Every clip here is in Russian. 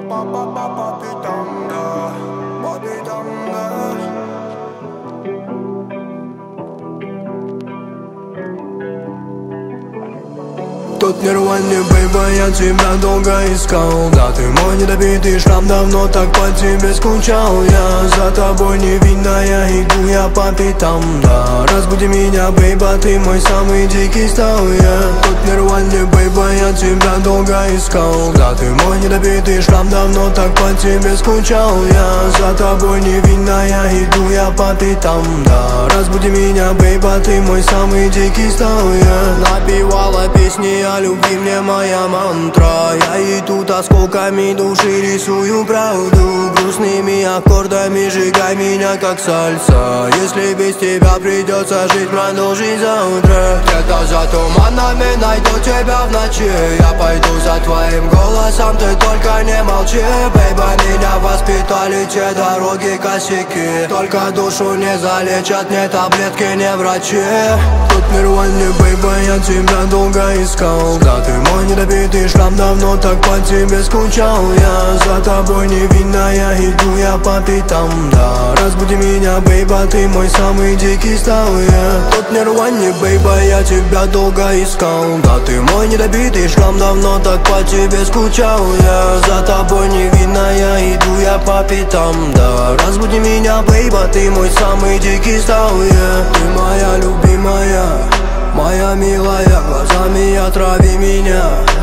Тут нервальный, бейба, я тебя долго искал. Да, ты мой недобитый шрам, давно так по тебе скучал. Я за тобой невинная, иду я по пятам. Да, разбуди меня, бейба, ты мой самый дикий стал. Я тут нервальный, бейба, я тебя долго искал. Да, ты мой недобитый шрам, давно так по тебе скучал. Я за тобой невинная, иду я по пятам. Да, разбуди меня, бейба, ты мой самый дикий стал. Я напевала песни о любви, мне моя мантра. Я иду осколками души, рисую правду. Грустными аккордами сжигай меня как сальса. Если без тебя придется жить, продолжить завтра. Где-то за туманами найду тебя в ночи. Я пойду за твоим голосом, ты только не молчи. Бейба, меня воспитали те дороги косяки. Только душу не залечат, не таблетки, не врачи. Тут нервальный, бейба, я тебя долго искал. Да, ты мой недобитый шрам, давно так по тебе скучал. Я за тобой невинная, иду я по пятам. Да, разбуди меня, бейба, ты мой самый дикий стал. Я тут нервальный, бейба, я тебя долго искал. Да, ты мой недобитый шрам, давно так по тебе скучал. Я за тобой невинная, иду я по пятам. Да, разбуди меня, бейба, ты мой самый дикий стал. Я ты моя любимая, моя милая, глазами отрави меня,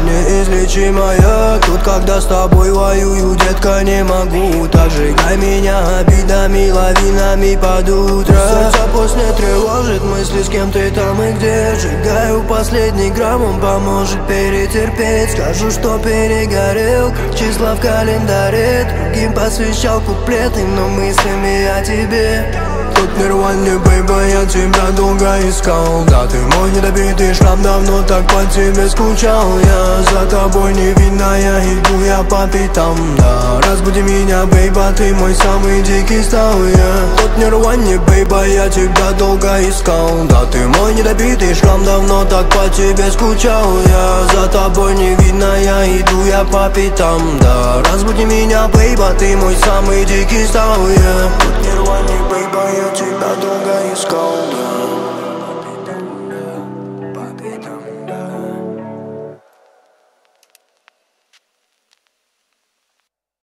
неизлечимая. Тут когда с тобой воюю, детка, не могу. Так сжигай меня обидами, лавинами под утро. Сердце после тревожит мысли, с кем ты там и где. Сжигаю последний грамм, он поможет перетерпеть. Скажу, что перегорел, как числа в календаре. Другим посвящал куплеты, но мыслями о тебе. Тут нервальный, бейба, я тебя долго искал. Да, ты мой недобитый шрам, давно так по тебе скучал. Я за тобой невинная, иду я по пятам. Да, разбуди меня, бейба, ты мой самый дикий стал. Я тут нервальный, бейба, я тебя долго искал. Да, ты мой недобитый шрам, давно так по тебе скучал. Я за тобой невинная, иду я по пятам. Да, разбуди меня, бейба, ты мой самый дикий стал. Я тут нервальный, бейба, я тебя долго искал.